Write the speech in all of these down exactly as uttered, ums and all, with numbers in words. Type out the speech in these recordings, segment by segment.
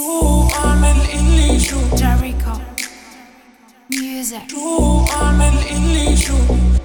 شو أعمل اللي شو Jericho Music شو أعمل اللي شو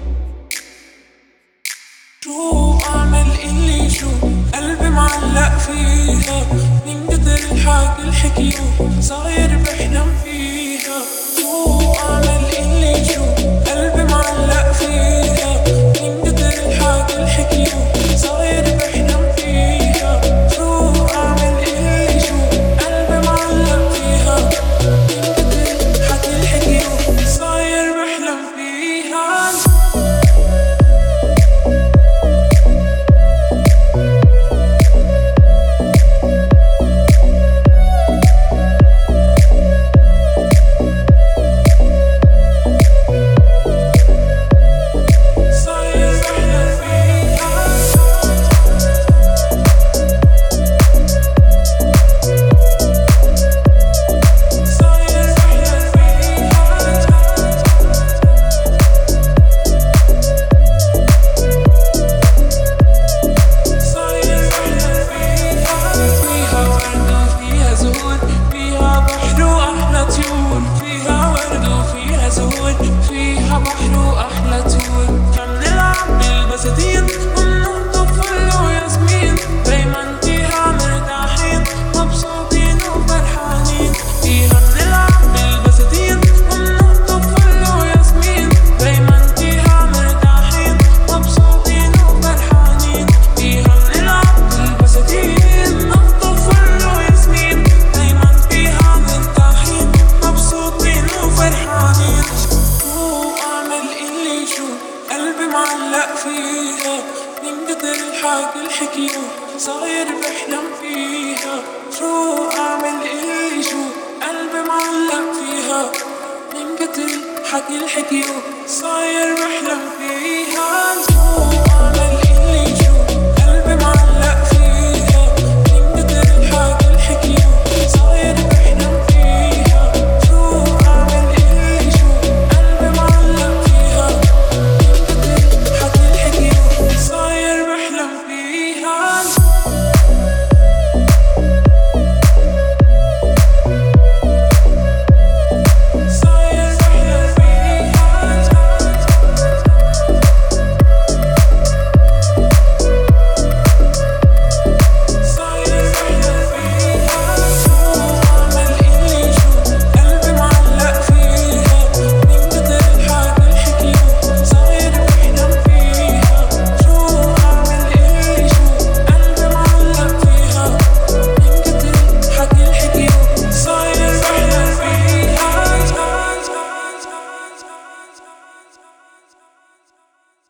شو أعمل اللي شو قلبي معلق فيها من كتر الحكي الحكيو صاير بحلم فيها. شو أعمل اللي شو قلبي معلق فيها من كتر الحكي الحكيو صاير بحلم فيها. شو أعمل اللي شو قلبي معلق فيها من كتر الحكي الحكيو صاير بحلم فيها. فيها بحر وأحلى طول فبنلعب بالبساتين وننطط فل وياسمين دايما فيها مرتاحين مبسوطين وفرحانين. فيها بنلعب بالبساتين وننطط فل وياسمين دايما فيها مرتاحين مبسوطين وفرحانين. فيها بنلعب بالبساتين ننطط فل وياسمين دايما فيها مرتاحين مبسوطين وفرحانين. قلبي معلق فيها من كتر الحكي الحكيو صاير بحلم فيها. شو أعمل إيه شو قلبي معلق فيها من كتر الحكي الحكيو صاير بحلم فيها. شو أعمل